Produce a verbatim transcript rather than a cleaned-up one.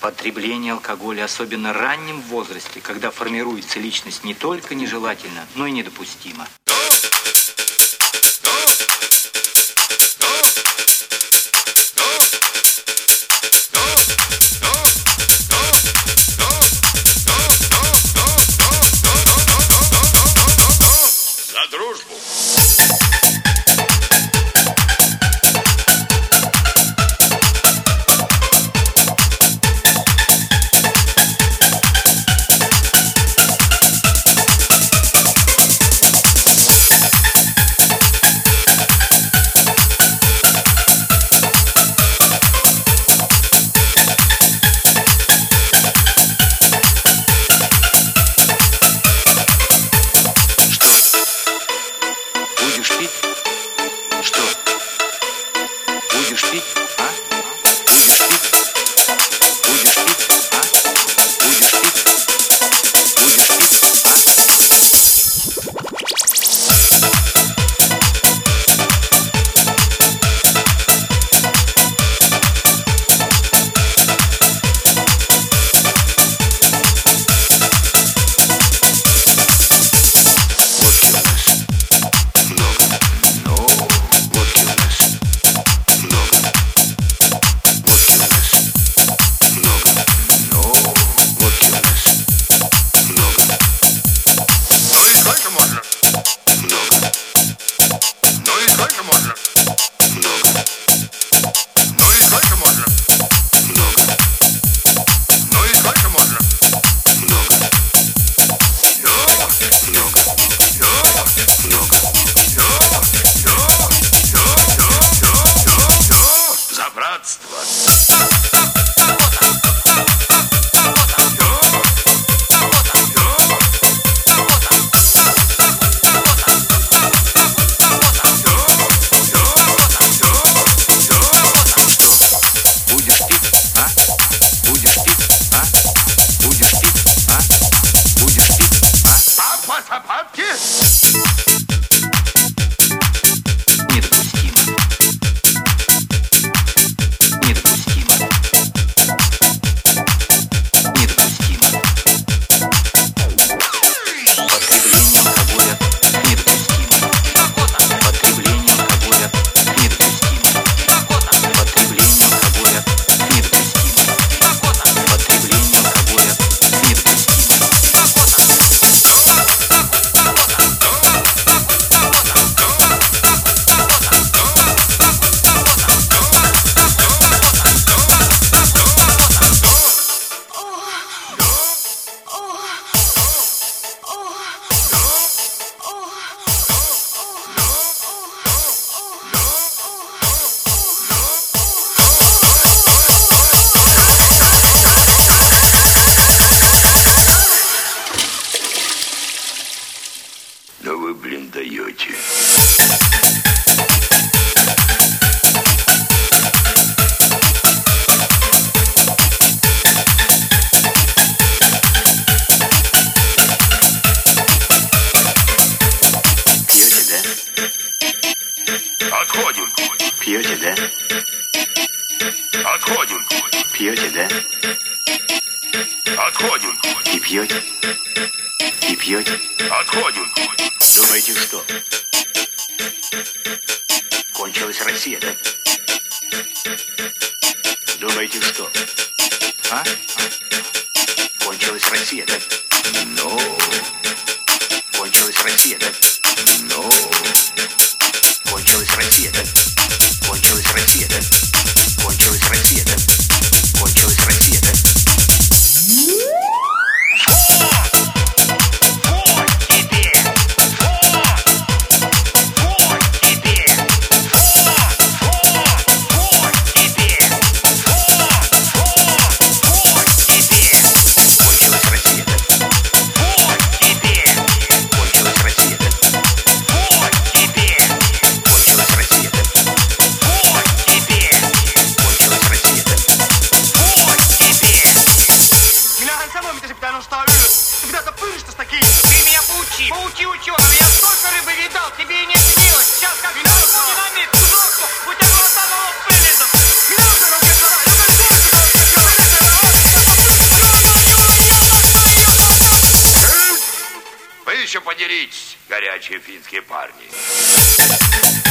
Потребление алкоголя, особенно в раннем возрасте, когда формируется личность, не только нежелательно, но и недопустимо. За дружбу! Да вы, блин, даете. Пьете, да? Отходим. Пьете, да? Отходим. Пьете, да? Отходим. И пьете? И пьете? Отходим. Думаете, что? Кончилась Россия, да? Думаете, что? А? Кончилась Россия, да? Ну, Кончилась Россия, да? ну, Кончилась Россия, да? Кончилась Россия, да? Кончилась Россия, да? Кончилась Россия, да? Поучи ученого, я столько рыбы видал, тебе и не снилось. Сейчас как вино, динамит, кусок, у тебя глаза на лоб вылезут. еще подеритесь, горячие финские парни.